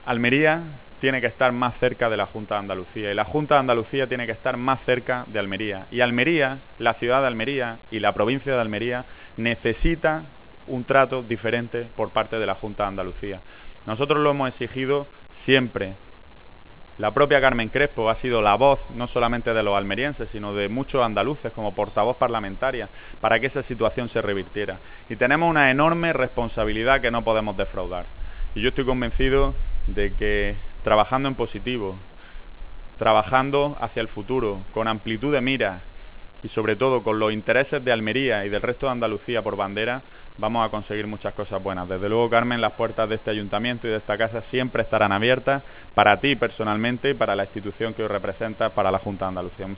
Almería tiene que estar más cerca de la Junta de Andalucía y la Junta de Andalucía tiene que estar más cerca de Almería. Y Almería, la ciudad de Almería y la provincia de Almería necesita un trato diferente por parte de la Junta de Andalucía. Nosotros lo hemos exigido siempre. La propia Carmen Crespo ha sido la voz no solamente de los almerienses, sino de muchos andaluces como portavoz parlamentaria para que esa situación se revirtiera. Y tenemos una enorme responsabilidad que no podemos defraudar. Y yo estoy convencido de que trabajando en positivo, trabajando hacia el futuro, con amplitud de miras y sobre todo con los intereses de Almería y del resto de Andalucía por bandera, vamos a conseguir muchas cosas buenas. Desde luego, Carmen, las puertas de este ayuntamiento y de esta casa siempre estarán abiertas para ti personalmente y para la institución que hoy representas, para la Junta de Andalucía.